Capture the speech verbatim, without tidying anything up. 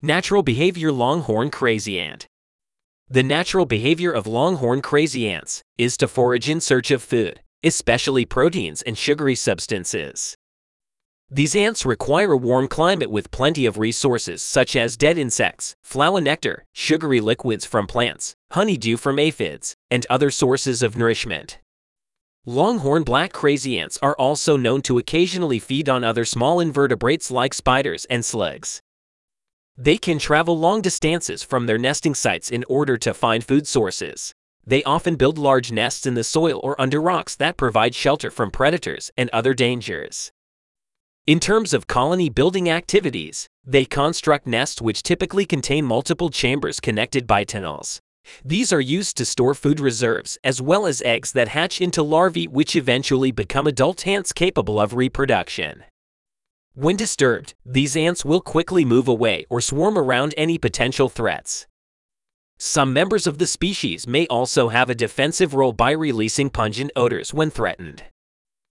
Natural behavior: longhorn crazy ant. The natural behavior of longhorn crazy ants is to forage in search of food, especially proteins and sugary substances. These ants require a warm climate with plenty of resources such as dead insects, flower nectar, sugary liquids from plants, honeydew from aphids, and other sources of nourishment. Longhorn black crazy ants are also known to occasionally feed on other small invertebrates like spiders and slugs. They can travel long distances from their nesting sites in order to find food sources. They often build large nests in the soil or under rocks that provide shelter from predators and other dangers. In terms of colony building activities, they construct nests which typically contain multiple chambers connected by tunnels. These are used to store food reserves as well as eggs that hatch into larvae which eventually become adult ants capable of reproduction. When disturbed, these ants will quickly move away or swarm around any potential threats. Some members of the species may also have a defensive role by releasing pungent odors when threatened.